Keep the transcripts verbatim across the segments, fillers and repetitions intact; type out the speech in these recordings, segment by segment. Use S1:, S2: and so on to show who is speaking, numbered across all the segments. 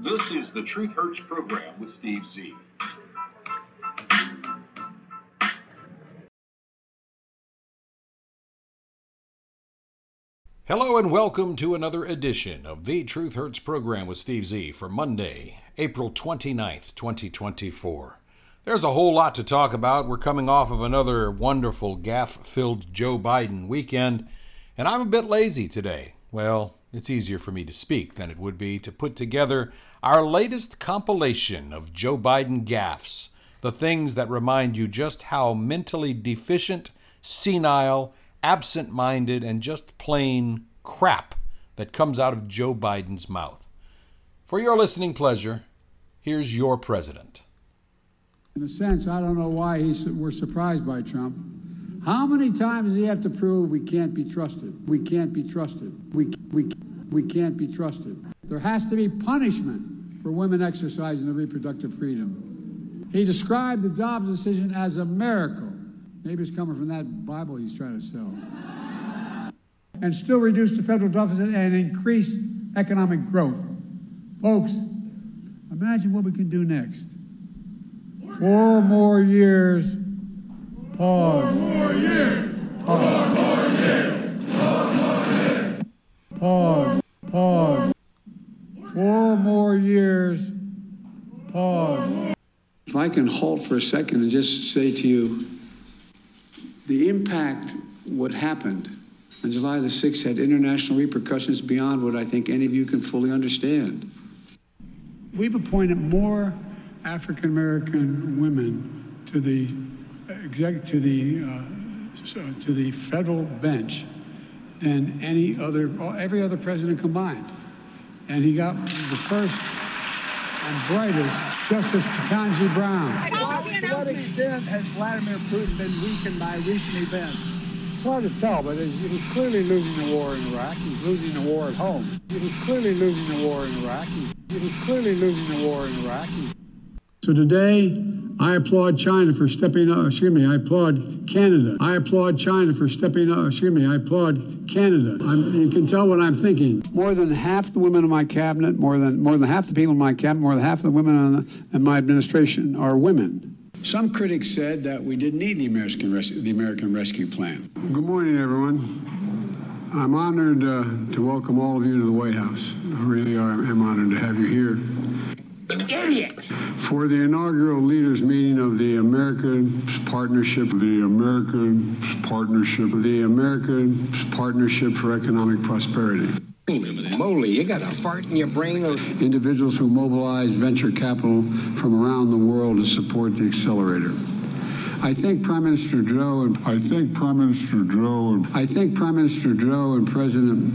S1: This is the Truth Hurts program with Steve Z.
S2: Hello and welcome to another edition of the Truth Hurts program with Steve Z for Monday, April twenty-ninth, twenty twenty-four. There's a whole lot to talk about. We're coming off of another wonderful gaffe-filled Joe Biden weekend, and I'm a bit lazy today. Well, it's easier for me to speak than it would be to put together our latest compilation of Joe Biden gaffes, the things that remind you just how mentally deficient, senile, absent-minded, and just plain crap that comes out of Joe Biden's mouth. For your listening pleasure, here's your president.
S3: In a sense, I don't know why he's, we're surprised by Trump. How many times does he have to prove we can't be trusted? We can't be trusted. We, we, we can't be trusted. There has to be punishment for women exercising their reproductive freedom. He described the Dobbs decision as a miracle. Maybe it's coming from that Bible he's trying to sell. And still reduce the federal deficit and increase economic growth. Folks, imagine what we can do next. Four more years. Pause. Four more years. Pause. Four more years. Four more years. Pause. Pause. Four more years. Pause.
S4: If I can halt for a second and just say to you, the impact what happened on July the sixth had international repercussions beyond what I think any of you can fully understand.
S3: We've appointed more African American women to the exec to the uh, to the federal bench than any other every other president combined, and he got the first and brightest, Justice Ketanji Brown.
S5: To what extent has Vladimir Putin been weakened by recent events?
S3: It's hard to tell, but he was clearly losing the war in Iraq. He's losing the war at home. He was clearly losing the war in Iraq. He was clearly losing the war in Iraq. So today, I applaud China for stepping up. Excuse me, I applaud Canada. I applaud China for stepping up. Excuse me, I applaud Canada. I'm, you can tell what I'm thinking. More than half the women in my cabinet, more than more than half the people in my cabinet, more than half of the women in, the, in my administration are women.
S4: Some critics said that we didn't need the American, Res- the American Rescue Plan.
S6: Good morning, everyone. I'm honored uh, to welcome all of you to the White House. I really are, am honored to have you here.
S5: Idiot!
S6: For the inaugural leaders meeting of the American Partnership, the American Partnership, the American Partnership for Economic Prosperity.
S5: Moly, you got a fart in your brain? Or...
S6: Individuals who mobilize venture capital from around the world to support the accelerator. I think Prime Minister Joe and I think Prime Minister Joe and I think Prime Minister Joe and President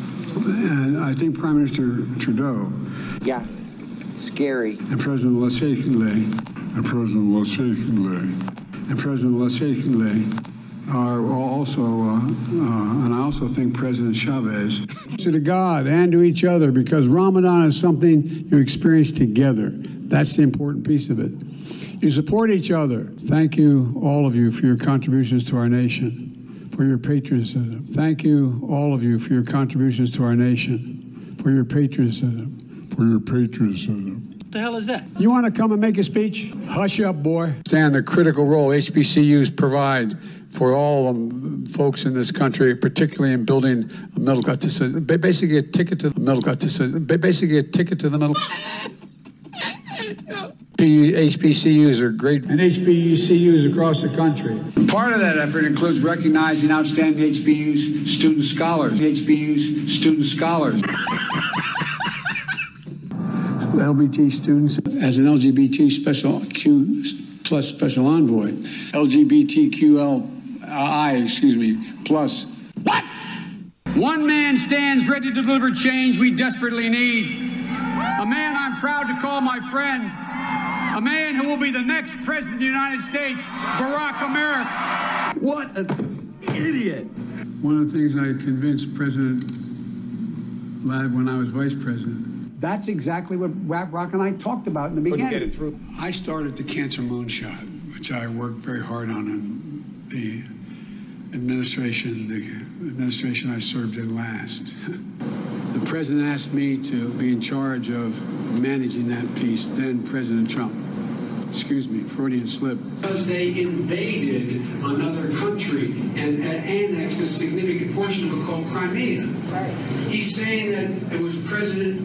S6: and I think Prime Minister Trudeau.
S5: Yeah. Scary.
S6: And President Lassaigne and President Lassaigne and President Lassaigne are also, uh, uh, and I also think President Chavez.
S3: To God and to each other, because Ramadan is something you experience together. That's the important piece of it. You support each other. Thank you, all of you, for your contributions to our nation, for your patriotism. Thank you, all of you, for your contributions to our nation, for your patriotism, for your patriotism.
S5: What the hell is that?
S3: You want to come and make a speech? Hush up, boy. Stand the critical role H B C Us provide for all um, folks in this country, particularly in building a middle class, basically a ticket to the middle class, basically a ticket to the middle. H B C Us are great. And H B C Us across the country.
S4: Part of that effort includes recognizing outstanding H B U S student scholars. H B U S student scholars.
S6: L G B T students
S4: As an L G B T special Q plus special envoy. L G B T Q L I, excuse me, plus.
S3: What? One man stands ready to deliver change we desperately need. A man I'm proud to call my friend. A man who will be the next president of the United States, Barack America.
S5: What an idiot.
S3: One of the things I convinced President Ladd when I was vice president. That's exactly what Rap Rock and I talked about in the beginning.
S5: Couldn't get it through.
S3: I started the Cancer Moonshot, which I worked very hard on in the administration, the administration I served in last.
S4: The president asked me to be in charge of managing that piece, then President Trump. Excuse me, Freudian slip. Because they invaded another country and annexed a significant portion of it called Crimea. Right. He's saying that it was President,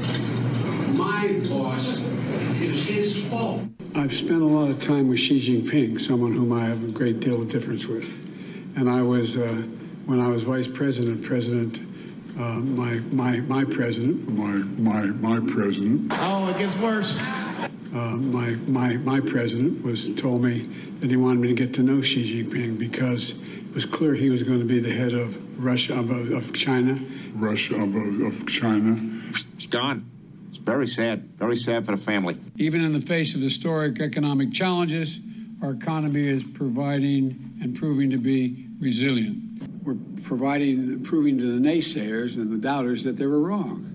S4: my boss, it was his fault. I've spent a lot of time with Xi Jinping, someone whom I have a great deal of difference with. And I was, uh, when I was vice president, President, uh, my, my, my president.
S6: My, my, my president.
S7: Oh, it gets worse.
S4: Uh, my, my, my president was told me that he wanted me to get to know Xi Jinping because it was clear he was going to be the head of Russia, of, of China.
S6: Russia, of, of China.
S7: It's gone. It's very sad, very sad for the family.
S4: Even in the face of historic economic challenges, our economy is providing and proving to be resilient. We're providing, proving to the naysayers and the doubters that they were wrong.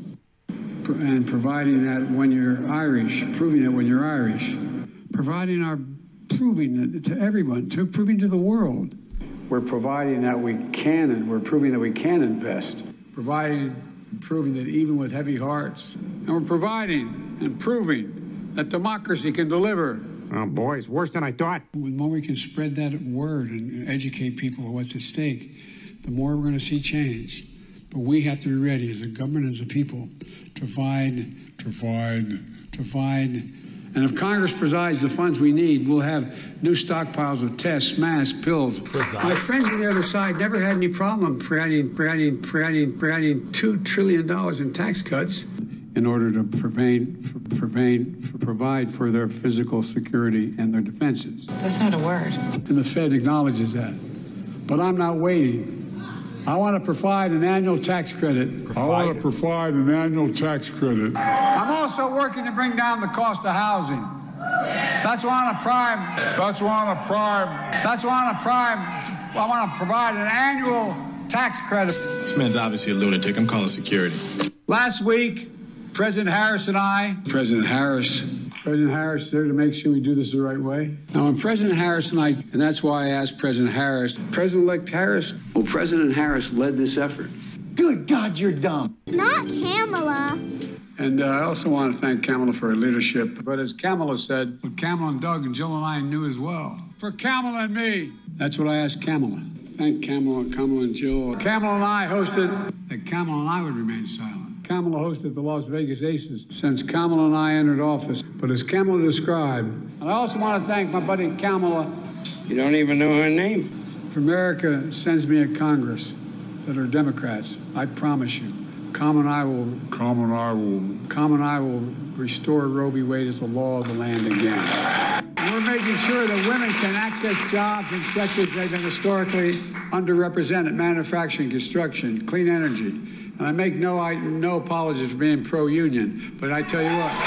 S4: And providing that when you're Irish, proving it when you're Irish, providing our, proving it to everyone, to proving to the world. We're providing that we can, and we're proving that we can invest. Providing and proving that even with heavy hearts. And we're providing and proving that democracy can deliver.
S7: Oh, boy, it's worse than I thought.
S4: The more we can spread that word and educate people on what's at stake, the more we're going to see change. But we have to be ready as a government, as a people, to provide, to provide, to provide. And if Congress provides the funds we need, we'll have new stockpiles of tests, masks, pills. Presides. My friends on the other side never had any problem providing, providing, providing, providing two trillion dollars in tax cuts in order to prevent, prevent, provide for their physical security and their defenses.
S8: That's not a word.
S4: And the Fed acknowledges that. But I'm not waiting. I want to provide an annual tax credit.
S6: Provide. I want to provide an annual tax credit.
S4: I'm also working to bring down the cost of housing. That's why on a prime.
S6: That's why on a prime.
S4: That's why on a prime. I want to provide an annual tax credit.
S9: This man's obviously a lunatic. I'm calling security.
S4: Last week, President Harris and I. President Harris. President Harris is there to make sure we do this the right way. Now, when President Harris and I, and that's why I asked President Harris, President-elect Harris, well, President Harris led this effort.
S5: Good God, you're dumb.
S10: Not Kamala.
S4: And uh, I also want to thank Kamala for her leadership. But as Kamala said, what Kamala and Doug and Jill and I knew as well. For Kamala and me. That's what I asked Kamala. Thank Kamala, Kamala and Jill. Kamala and I hosted that Kamala and I would remain silent. Kamala hosted the Las Vegas Aces since Kamala and I entered office. But as Kamala described, and I also want to thank my buddy Kamala. You don't even know her name. If America sends me a Congress that are Democrats, I promise you, Kamala and I will,
S6: Kamala and I will,
S4: Kamala and I will restore Roe v. Wade as the law of the land again. We're making sure that women can access jobs in sectors they've been historically underrepresented: manufacturing, construction, clean energy. And I make no, I, no apologies for being pro-union, but I tell you what,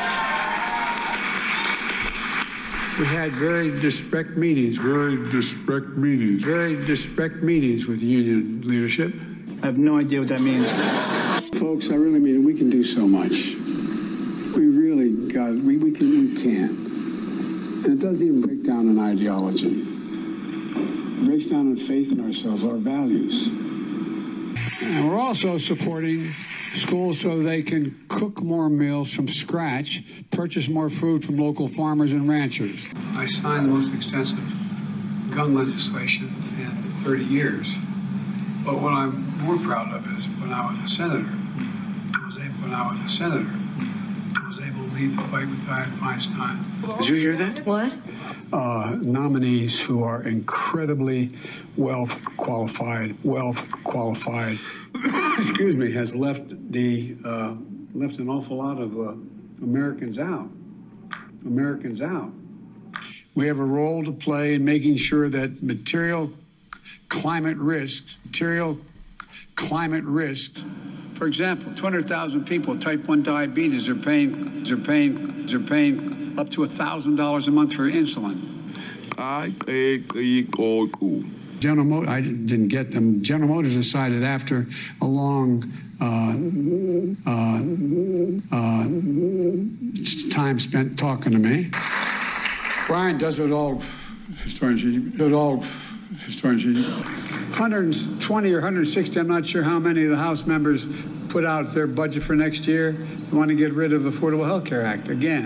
S4: we had very disrespect meetings.
S6: Very disrespect meetings.
S4: Very disrespect meetings with union leadership.
S5: I have no idea what that means.
S4: Folks, I really mean it. We can do so much. We really got, we, we can, we can. And it doesn't even break down in ideology. It breaks down in faith in ourselves, our values. And we're also supporting schools so they can cook more meals from scratch, purchase more food from local farmers and ranchers. I signed the most extensive gun legislation in thirty years. But what I'm more proud of is when I was a senator, I was able, when I was a senator, I was able to lead the fight with Dianne Feinstein.
S7: Did you hear that?
S8: What?
S4: Uh, nominees who are incredibly well qualified, well qualified, excuse me, has left the uh, left an awful lot of uh, Americans out. Americans out. We have a role to play in making sure that material climate risks, material climate risks. For example, two hundred thousand people with type one diabetes are paying, are paying, are paying up to one thousand dollars a month for insulin. General Motors, I didn't get them. General Motors decided after a long uh, uh, uh, time spent talking to me. Brian does what all historians do, what all
S3: historian, one hundred twenty or one hundred sixty, I'm not sure how many of the House members put out their budget for next year. They want to get rid of the Affordable Health Care Act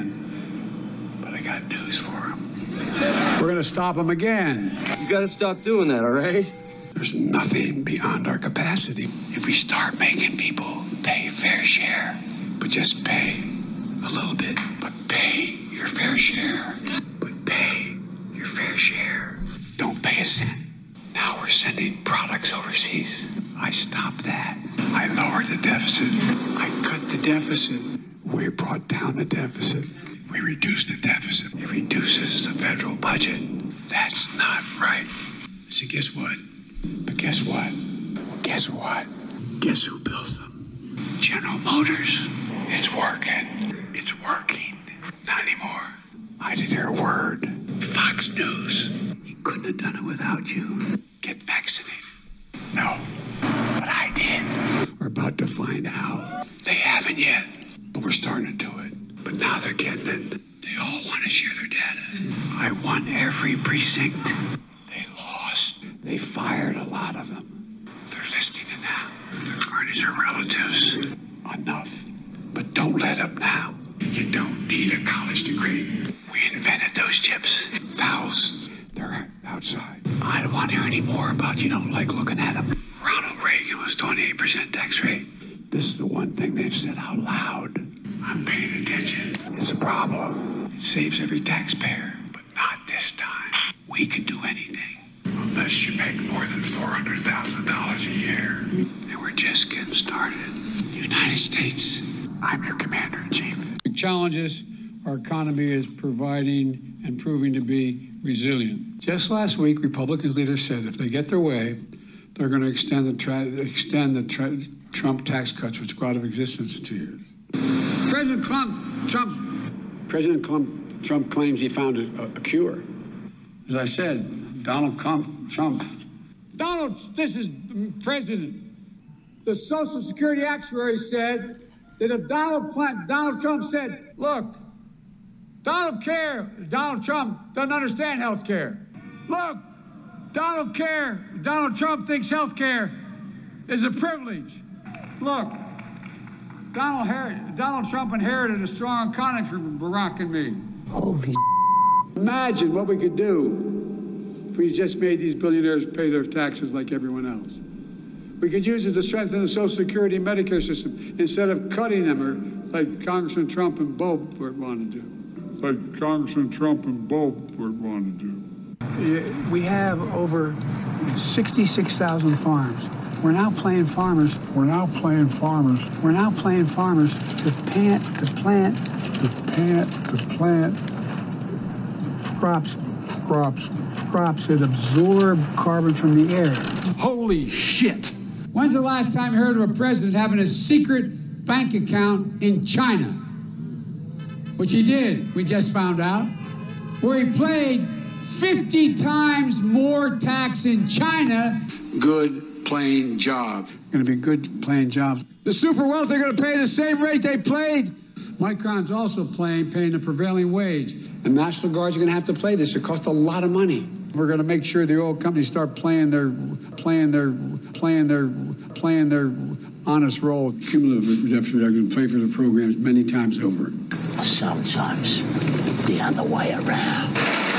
S3: again. But I got news for them. We're going to stop them again.
S8: You got to stop doing that, all right?
S4: There's nothing beyond our capacity. If we start making people pay fair share, but just pay a little bit, but pay your fair share, but pay your fair share. Don't pay a cent. Now we're sending products overseas. I stopped that. I lowered the deficit. I cut the deficit. We brought down the deficit. We reduced the deficit. It reduces the federal budget. That's not right. So guess what? But guess what? Guess what? Guess who builds them? General Motors. It's working. It's working. Not anymore. I didn't hear a word. Fox News. He couldn't have done it without you. Get vaccinated. No. But I did. We're about to find out. They haven't yet. But we're starting to do it. But now they're getting it. They all want to share their data. I won every precinct. They lost. They fired a lot of them. They're listing it now. They're Carney's are relatives. Enough. But don't let up now. You don't need a college degree. We invented those chips. Thousands. They're outside. I don't want to hear any more about you don't like looking at them. Ronald Reagan was twenty-eight percent tax rate. This is the one thing they've said out loud. I'm paying attention. It's a problem. It saves every taxpayer, but not this time. We can do anything. Unless you make more than four hundred thousand dollars a year. And we're just getting started. The United States, I'm your commander-in-chief.
S3: Big challenges our economy is providing and proving to be resilient. Just last week, Republicans leaders said if they get their way, they're going to extend the tra- extend the tra- Trump tax cuts, which go out of existence in two years. President Trump, Trump, President Trump, Trump claims he found a, a cure. As I said, Donald Trump, Trump. Donald, this is President. The Social Security actuary said that if Donald, Donald Trump said, look, Donald care, Donald Trump doesn't understand health care. Look, Donald care, Donald Trump thinks health care is a privilege. Look, Donald, Her- Donald Trump inherited a strong economy from Barack and me. Holy Imagine what we could do if we just made these billionaires pay their taxes like everyone else. We could use it to strengthen the Social Security and Medicare system instead of cutting them, or like Congressman Trump and Bo want to do. Like Congressman Trump and Bo want to do. We have over sixty-six thousand farms. We're now playing farmers. We're now playing farmers. We're now playing farmers to plant, to plant, to plant, to plant crops, crops, crops that absorb carbon from the air. Holy shit! When's the last time you heard of a president having a secret bank account in China? Which he did, we just found out, where he paid fifty times more tax in China. Good paying job. Going to be good paying jobs. The super wealthy are going to pay the same rate they paid. Micron's also paying, paying the prevailing wage. The National Guards are going to have to play this. It costs a lot of money. We're going to make sure the oil companies start playing their, playing their, playing their, playing their honest role. Cumulative deficit are going to pay for the programs many times over.
S10: Sometimes the other way around.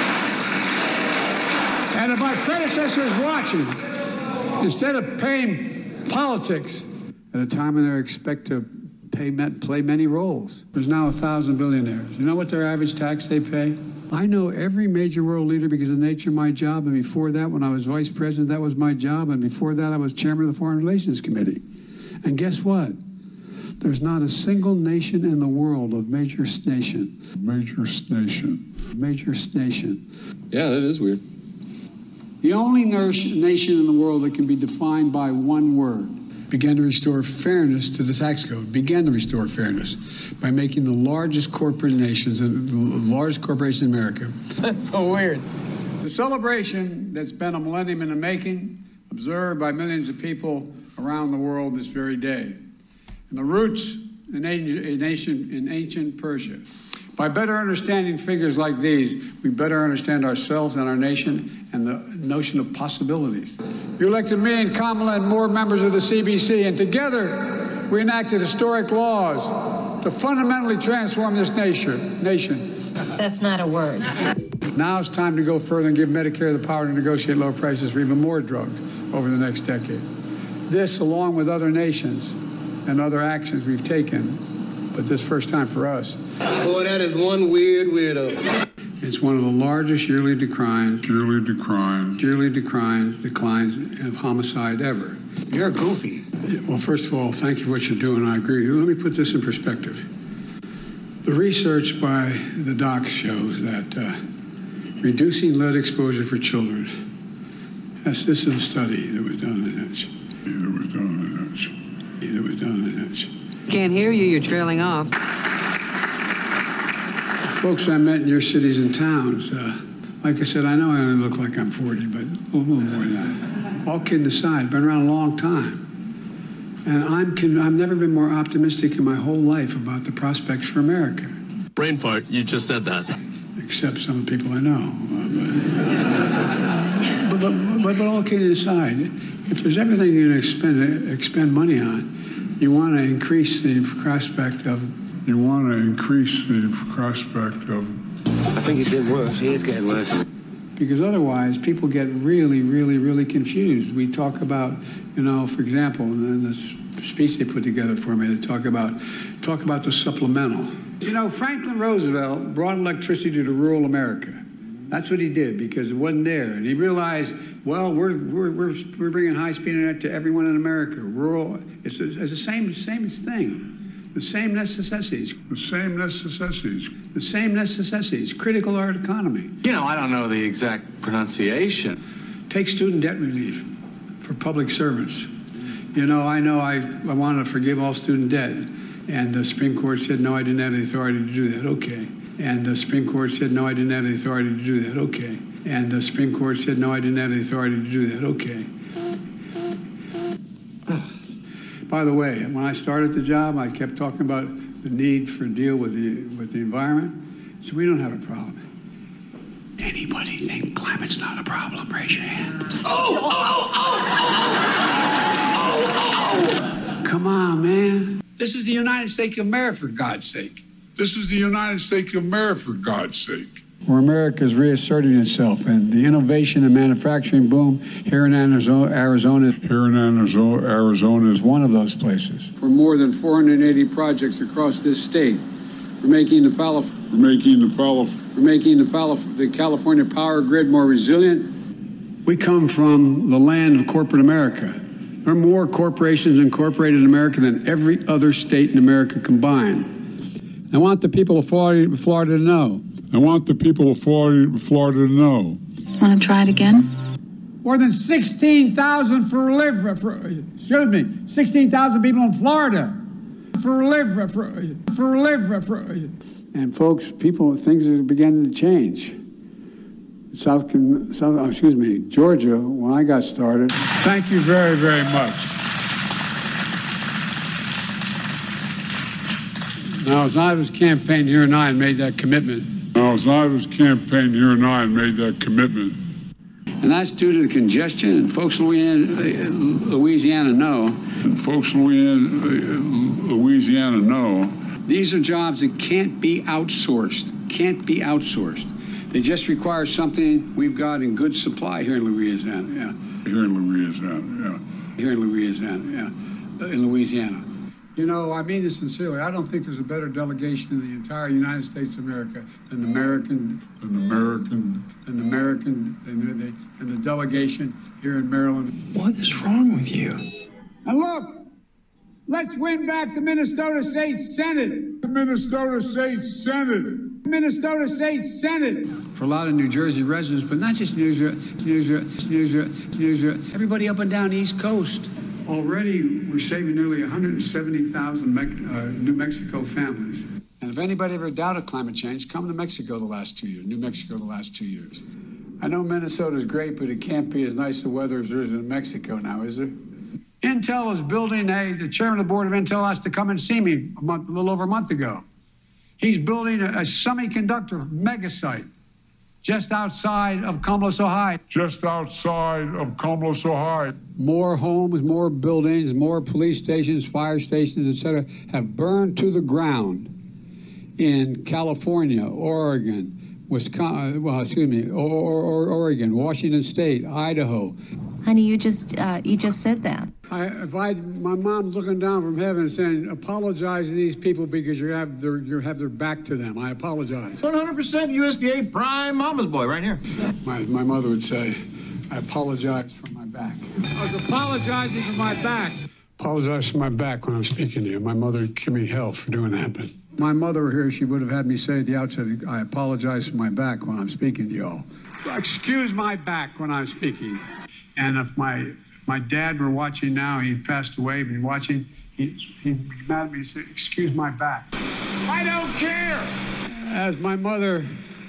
S3: And if my predecessor is watching, instead of paying politics at a time when they expect to pay play many roles, there's now a thousand billionaires. You know what their average tax they pay? I know every major world leader because of the nature of my job. And before that, when I was vice president, that was my job. And before that, I was chairman of the Foreign Relations Committee. And guess what? There's not a single nation in the world of major nation. Major nation. Major nation.
S9: Yeah, that is weird.
S3: The only nation in the world that can be defined by one word began to restore fairness to the tax code, began to restore fairness by making the largest corporate nations, the largest corporation in America.
S8: That's so weird.
S3: The celebration that's been a millennium in the making, observed by millions of people around the world this very day. And the roots in ancient, in ancient Persia
S4: By better understanding figures like these, we better understand ourselves and our nation and the notion of possibilities. You elected me and Kamala and more members of the C B C, and together we enacted historic laws to fundamentally transform this nation. nation.
S11: That's not a word.
S4: Now it's time to go further and give Medicare the power to negotiate low prices for even more drugs over the next decade. This, along with other nations and other actions we've taken, but this first time for us.
S8: Boy, that is one weird weirdo.
S4: It's one of the largest yearly declines, yearly declines, yearly declines, declines of homicide ever.
S10: You're goofy.
S4: Well, first of all, thank you for what you're doing. I agree. Let me put this in perspective. The research by the docs shows that uh, reducing lead exposure for children, that's, this is a study that was done in Edge. That was done in Edge. That was done in Edge.
S12: Can't hear you, you're trailing off.
S4: Folks I met in your cities and towns, uh, like I said, I know I only look like I'm forty, but a little more than that. All kidding aside, been around a long time. And I'm con- I've never been more optimistic in my whole life about the prospects for America.
S9: Brain fart, you just said that.
S4: Except some of the people I know. But, but, but, but all kidding aside, if there's everything you're going to expend, expend money on, you want to increase the prospect of... You want to increase the prospect of...
S8: I think it's getting worse. He is getting worse.
S4: Because otherwise, people get really, really, really confused. We talk about, you know, for example, in this speech they put together for me, they talk about, talk about the supplemental. You know, Franklin Roosevelt brought electricity to rural America. That's what he did, because it wasn't there. And he realized, well, we're, we're, we're, we're bringing high-speed internet to everyone in America. Rural, it's, it's the same, same thing. The same necessities. The same necessities. The same necessities. Critical our economy.
S13: You know, I don't know the exact pronunciation.
S4: Take student debt relief for public servants. You know, I know I, I want to forgive all student debt. And the Supreme Court said, no, I didn't have the authority to do that. Okay. And the Supreme Court said, no, I didn't have the authority to do that. Okay. And the Supreme Court said, no, I didn't have the authority to do that. Okay. By the way, when I started the job, I kept talking about the need for deal with the with the environment. So we don't have a problem. Anybody think climate's not a problem? Raise your hand. Oh, oh, oh, oh, oh, oh. Come on, man. This is the United States of America, for God's sake.
S14: This is the United States of America, for God's sake.
S4: Where America is reasserting itself, and the innovation and manufacturing boom here in Arizona, Arizona,
S14: here in Arizona, Arizona
S4: is one of those places. For more than four hundred eighty projects across this state, we're making the Palif-
S14: we're making the Palif-
S4: we're making the Palif- the California power grid more resilient. We come from the land of corporate America. There are more corporations incorporated in America than every other state in America combined. I want the people of Florida, Florida to know.
S14: I want the people of Florida, Florida to know.
S11: Want to try it again?
S3: More than sixteen thousand for live. For, excuse me, sixteen thousand people in Florida for live. For, for live. For.
S4: And folks, people, things are beginning to change. South, South, excuse me, Georgia. When I got started. Thank you very, very much. Now, as I was campaigning here and I made that commitment.
S14: Now, as I was campaigning here and I made that commitment.
S4: And that's due to the congestion, and folks in Louisiana, Louisiana know.
S14: And folks in Louisiana, Louisiana know.
S4: These are jobs that can't be outsourced, can't be outsourced. They just require something we've got in good supply here in Louisiana, yeah.
S14: Here in Louisiana, yeah.
S4: Here in Louisiana, yeah, in Louisiana. You know, I mean this sincerely. I don't think there's a better delegation in the entire United States of America than the American,
S14: than the American,
S4: than the American, than the, than the delegation here in Maryland.
S13: What is wrong with you?
S3: And look, let's win back the Minnesota State Senate.
S14: The Minnesota State Senate.
S3: Minnesota State Senate.
S4: For a lot of New Jersey residents, but not just New Jersey, New Jersey, New Jersey, New Jersey, everybody up and down the East Coast. Already, we're saving nearly one hundred seventy thousand Me- uh, New Mexico families. And if anybody ever doubted climate change, come to Mexico the last two years, New Mexico the last two years. I know Minnesota's great, but it can't be as nice a weather as there is in Mexico now, is there? Intel is building a, the chairman of the board of Intel asked to come and see me a month, a little over a month ago.
S3: He's building a, a semiconductor megasite just outside of Cumulus, Ohio.
S14: Just outside of Cumulus, Ohio.
S3: More homes, more buildings, more police stations, fire stations, et cetera, have burned to the ground in California, Oregon, Wisconsin, well, excuse me, or, or, Oregon, Washington State, Idaho.
S11: Honey, you just uh, you just said that.
S3: I, if I, my mom's looking down from heaven and saying, apologize to these people because you have their, you have their back to them. I apologize.
S15: one hundred percent U S D A prime mama's boy right here.
S3: My, my mother would say, I apologize for my back. I was apologizing for my back. Apologize for my back when I'm speaking to you. My mother would give me hell for doing that, but my mother were here, she would have had me say at the outset, I apologize for my back when I'm speaking to y'all. Excuse my back when I'm speaking. And if my my dad were watching now, he passed away, but he's watching, he, he'd be mad at me and say, excuse my back. I don't care! As my mother,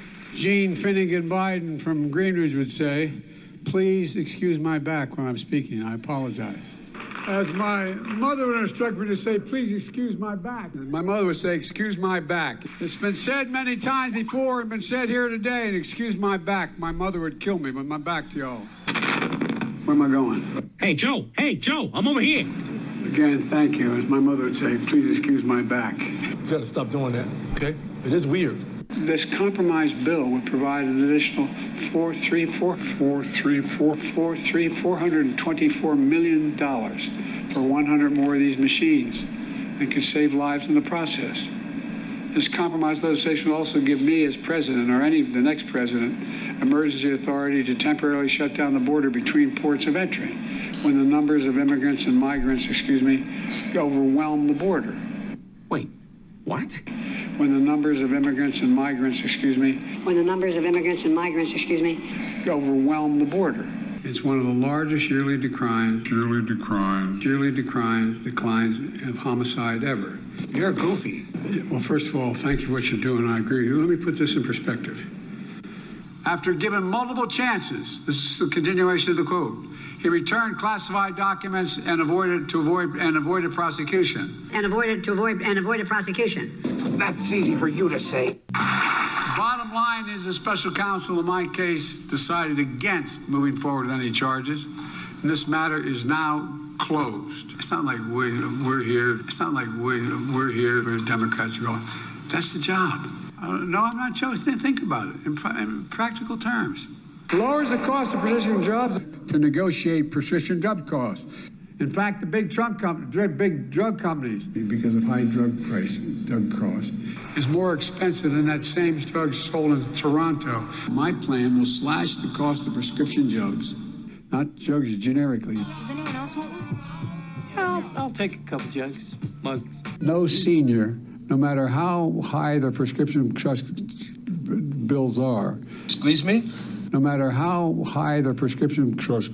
S3: Jean Finnegan Biden from Greenridge would say, please excuse my back when I'm speaking. I apologize. As my mother would instruct me to say, please excuse my back. My mother would say, excuse my back. It's been said many times before and been said here today, and excuse my back. My mother would kill me with my back to y'all. Where am I going?
S15: Hey, Joe. Hey, Joe. I'm over here.
S3: Again, thank you. As my mother would say, please excuse my back.
S9: You gotta stop doing that, okay? It is weird.
S4: This compromise bill would provide an additional four, three, four, four, three, four, four, three, four hundred and twenty-four million dollars for one hundred more of these machines, and could save lives in the process. This compromise legislation will also give me, as president, or any the next president, emergency authority to temporarily shut down the border between ports of entry when the numbers of immigrants and migrants, excuse me, overwhelm the border.
S15: Wait, what?
S4: When the numbers of immigrants and migrants, excuse me,
S16: when the numbers of immigrants and migrants, excuse me,
S4: overwhelm the border.
S3: It's one of the largest yearly declines,
S14: yearly declines,
S3: yearly declines, declines of homicide ever.
S15: You're goofy.
S3: Well, first of all, thank you for what you're doing. I agree. Let me put this in perspective. After given multiple chances, this is the continuation of the quote, he returned classified documents and avoided to avoid and avoided prosecution.
S16: And avoided to avoid and avoided prosecution.
S15: That's easy for you to say.
S3: Bottom line is the special counsel in my case decided against moving forward with any charges. And this matter is now closed. It's not like we, we're here. It's not like we, we're here. We're Democrats are going. That's the job. Uh, no, I'm not joking. Think about it in, in practical terms. Lowers the cost of prescription drugs to negotiate prescription drug costs. In fact, the big drug companies, big drug companies, because of high drug price, drug cost, is more expensive than that same drug sold in Toronto. My plan will slash the cost of prescription drugs, not drugs generically.
S11: Does anyone else want one?
S17: I'll, I'll take a couple jugs, mugs.
S3: No senior, no matter how high their prescription trust bills are.
S9: Squeeze me?
S3: No matter how high their prescription trust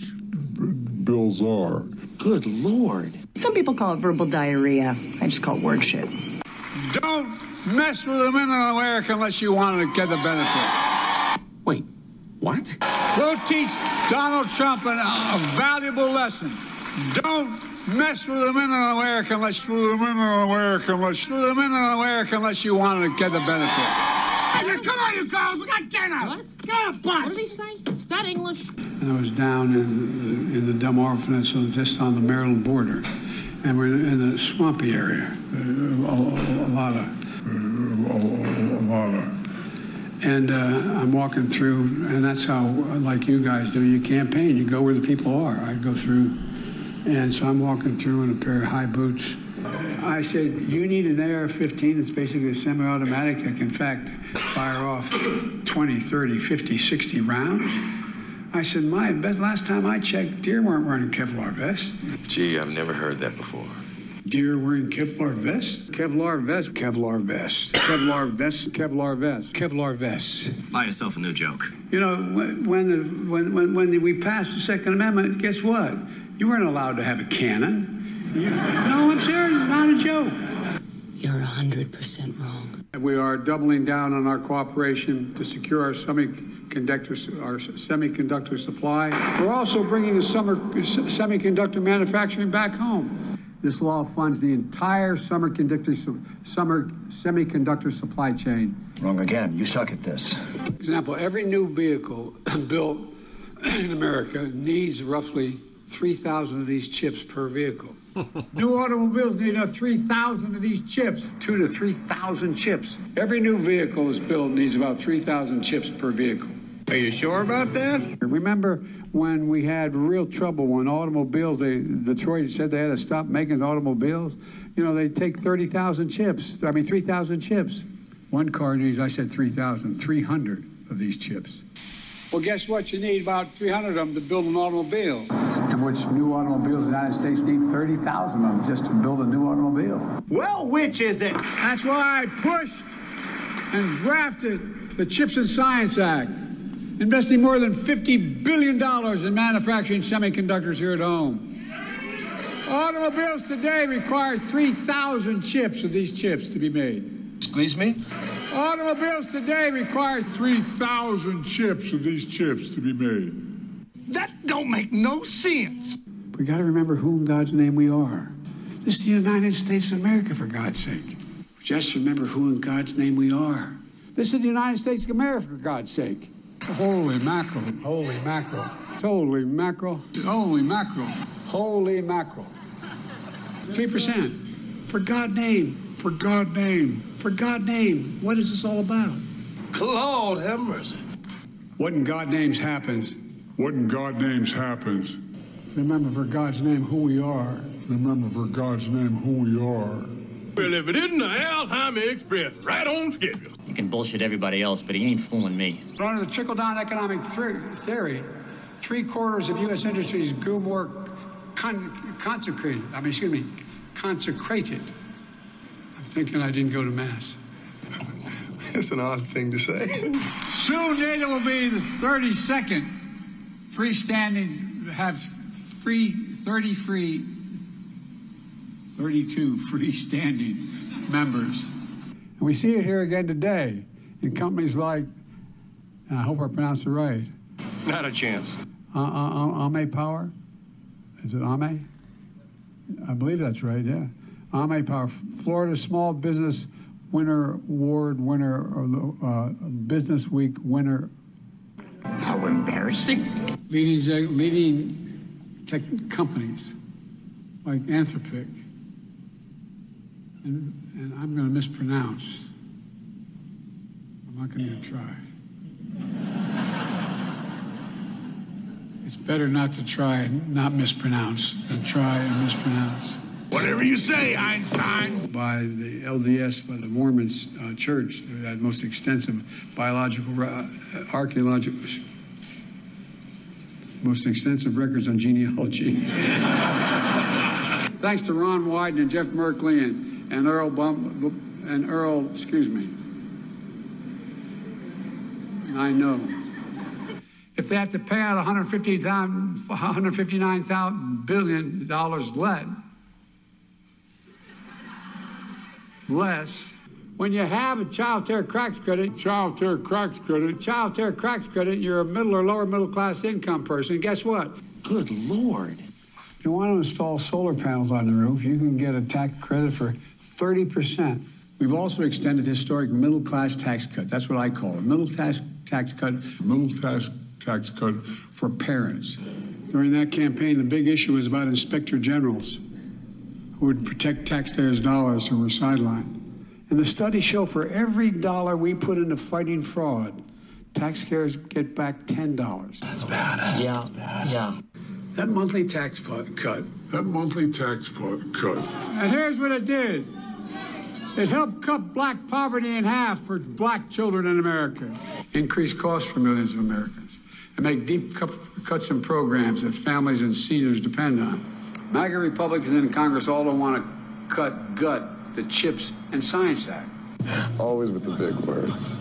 S3: bills are.
S9: Good Lord.
S12: Some people call it verbal diarrhea. I just call it word shit.
S3: Don't mess with the women in America unless you want to get the benefit.
S15: Wait, what?
S3: We'll teach Donald Trump an, a valuable lesson. Don't mess with the women in America unless with the women in America unless with the women in America unless you want to get the benefit.
S15: Hey, come on, you girls, we got dinner.
S18: What?
S15: Get a bus.
S18: What did he say? Is that English?
S3: And I was down in, in the Delmarva Peninsula, just on the Maryland border, and we're in the swampy area. Uh, a, a, a lot of, uh, a, a lot of. And uh, I'm walking through, and that's how, like you guys do, you campaign. You go where the people are. I go through, and so I'm walking through in a pair of high boots. I said, you need an A R fifteen. It's basically a semi-automatic that can, in fact, fire off twenty, thirty, fifty, sixty rounds. I said, my best, last time I checked, deer weren't wearing Kevlar vests.
S13: Gee, I've never heard that before.
S3: Deer wearing Kevlar vests? Kevlar vest, Kevlar vest, Kevlar vest, Kevlar vest, Kevlar vests.
S17: Buy yourself a new joke.
S3: You know, when the, when when when the, we passed the Second Amendment, guess what? You weren't allowed to have a cannon. You, no, I'm serious. Not a joke.
S10: You're one hundred percent wrong.
S3: We are doubling down on our cooperation to secure our semiconductor, our semiconductor supply. We're also bringing the summer semiconductor manufacturing back home. This law funds the entire summer conductor, summer semiconductor supply chain.
S19: Wrong again. You suck at this.
S3: For example, every new vehicle built in America needs roughly three thousand of these chips per vehicle. New automobiles need uh, three thousand of these chips. Two to three thousand chips. Every new vehicle is built needs about three thousand chips per vehicle.
S8: Are you sure about that?
S3: Remember when we had real trouble when automobiles, they, Detroit said they had to stop making automobiles? You know, they take thirty thousand chips. I mean, three thousand chips. One car needs, I said three thousand, three hundred of these chips. Well, guess what? You need about three hundred of them to build an automobile. In which new automobiles in the United States need thirty thousand of them just to build a new automobile.
S15: Well, which is it?
S3: That's why I pushed and drafted the CHIPS and Science Act, investing more than fifty billion dollars in manufacturing semiconductors here at home. Automobiles today require three thousand chips of these chips to be made.
S9: Squeeze me?
S3: Automobiles today require three thousand chips of these chips to be made.
S15: That don't make no sense.
S3: We got to remember who in God's name we are. This is the United States of America, for God's sake. Just remember who in God's name we are. This is the United States of America, for God's sake. Holy mackerel. Holy mackerel. Holy mackerel. Holy mackerel. Holy mackerel. three percent. For God's name. For God's name. For God's name. What is this all about?
S15: Lord have mercy.
S3: What in God's names happens?
S14: What in God's names happens?
S3: Remember for God's name who we are.
S14: Remember for God's name who we are.
S15: Well, if it isn't the Alzheimer Express, right on schedule.
S17: You can bullshit everybody else, but he ain't fooling me.
S3: But under the trickle-down economic theory, three quarters of U S industries grew more con- consecrated. I mean, excuse me, consecrated. I'm thinking I didn't go to Mass.
S9: That's an odd thing to say.
S3: Soon NATO will be the thirty-second freestanding, have free, thirty free, thirty-two freestanding members. And we see it here again today in companies like, and I hope I pronounced it right.
S8: Not a chance.
S3: Uh, uh, Ame Power? Is it Ame? I believe that's right, yeah. Ame Power, Florida Small Business Winner Award winner, or the uh, Business Week winner.
S15: How embarrassing.
S3: Leading, leading tech companies like Anthropic, and, and I'm going to mispronounce. I'm not going to try. It's better not to try and not mispronounce than try and mispronounce.
S15: Whatever you say, Einstein.
S3: By the L D S, by the Mormon uh, Church, that most extensive biological, uh, archaeological, most extensive records on genealogy. Thanks to Ron Wyden and Jeff Merkley and, and Earl Bum, and Earl, excuse me. I know. If they have to pay out one hundred fifty-nine thousand billion dollars less, less, when you have a child care tax credit, child care tax credit, child care tax credit, you're a middle or lower middle class income person. Guess what?
S9: Good Lord.
S3: If you want to install solar panels on the roof, you can get a tax credit for thirty percent. We've also extended the historic middle class tax cut. That's what I call it. Middle tax tax cut.
S14: Middle tax tax cut
S3: for parents. During that campaign, the big issue was about inspector generals who would protect taxpayers' dollars who were sidelined. And the studies show for every dollar we put into fighting fraud, taxpayers get back ten dollars.
S15: That's bad.
S17: Yeah,
S15: That's bad.
S17: yeah.
S3: That monthly tax cut.
S14: That monthly tax cut.
S3: And here's what it did. It helped cut black poverty in half for black children in America. Increase costs for millions of Americans. And make deep cuts in programs that families and seniors depend on. MAGA Republicans in Congress all don't want to cut, gut the CHIPS and Science Act.
S9: Always with the big words.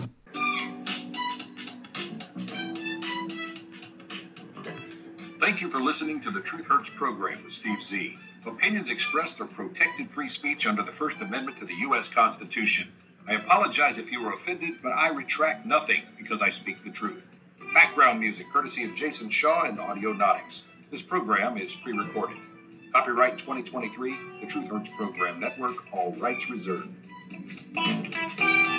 S1: Thank you for listening to the Truth Hurts program with Steve Z. Opinions expressed are protected free speech under the First Amendment to the U S Constitution. I apologize if you were offended, but I retract nothing because I speak the truth. Background music courtesy of Jason Shaw and Audionautics. This program is pre-recorded. Copyright twenty twenty-three, the Truth Hurts Program Network, all rights reserved.